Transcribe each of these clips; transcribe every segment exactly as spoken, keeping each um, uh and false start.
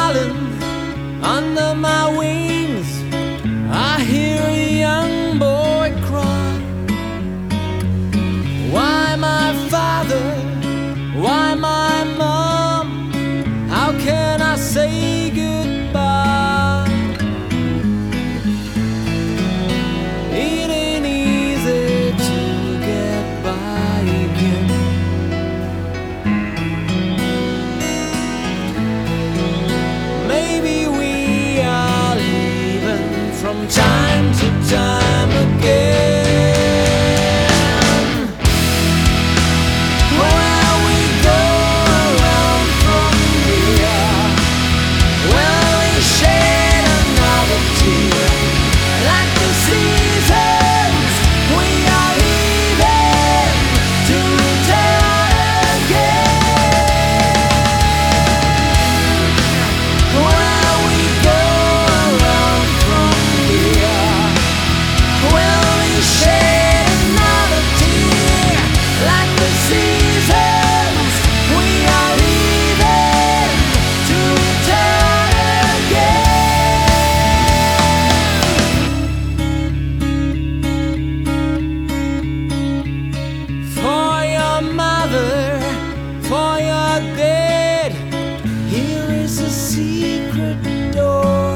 falling under my wings, I hear a young boy cry. Why my father? Why my mom? How can I say goodbye? It ain't easy to get by again. Maybe we are leaving from time to time again. Where we go around from here, will we shed another tear? Like the seasons, we are leaving to return again. Where we go around from here, will we shed another tear? Like the seasons, we are leaving to return again. For your mother, for your dad, here is a secret door.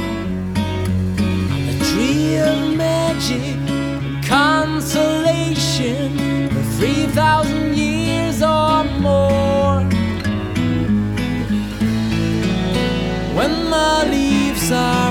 The tree of magic and consolation for three thousand years or more. When the leaves are